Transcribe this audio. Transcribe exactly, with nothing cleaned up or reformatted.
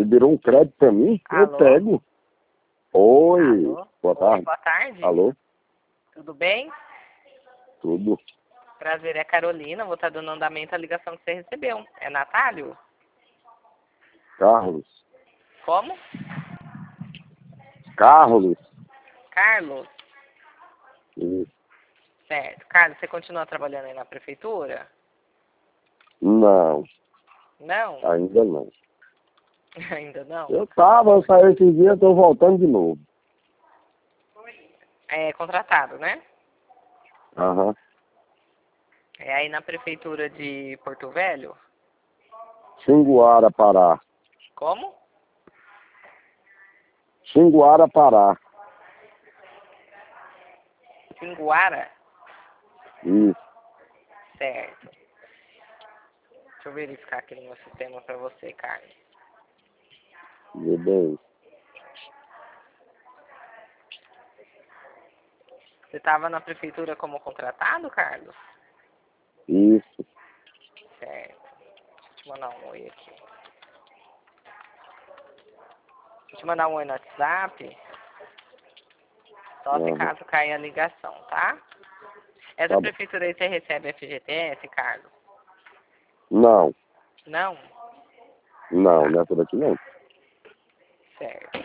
liberou um crédito pra mim? Alô? Eu pego. Oi, Alô? boa tarde. Oi, boa tarde. Alô? Tudo bem? Tudo. Prazer, é Carolina. Vou estar dando andamento à ligação que você recebeu. É Natálio? Carlos. Como? Carlos. Carlos? Isso. Certo. Carlos, você continua trabalhando aí na prefeitura? Não, Não? ainda não. Ainda não? Eu tava, eu saí esses dias, tô voltando de novo. É contratado, né? Aham. É aí na prefeitura de Porto Velho? Xinguara, Pará. Como? Xinguara, Pará. Pinguara? Isso. Certo. Deixa eu verificar aqui no meu sistema para você, Carlos. Meu bem. Você estava na prefeitura como contratado, Carlos? Isso. Certo. Deixa eu te mandar um oi aqui. Deixa eu te mandar um oi no WhatsApp. Só se Aham. caso caia a ligação, tá? Essa Tá bom. prefeitura aí você recebe F G T S, Carlos? Não, Não? não, nessa daqui não. Certo.